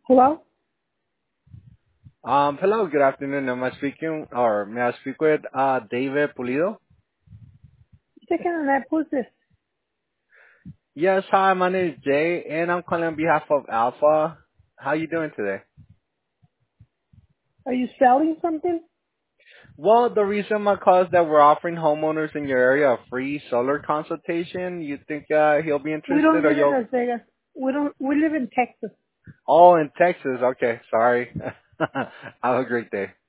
Hello? Hello, good afternoon. Am I speaking, or may I speak with David Pulido? Second on that, who's this? Yes, hi, my name is Jay, and I'm calling on behalf of Alpha. How you doing today? Are you selling something? Well, the reason my call is that we're offering homeowners in your area a free solar consultation. You think he'll be We interested, don't or live in you'll? Las Vegas. We live in Texas. Oh, in Texas. Okay, sorry. Have a great day.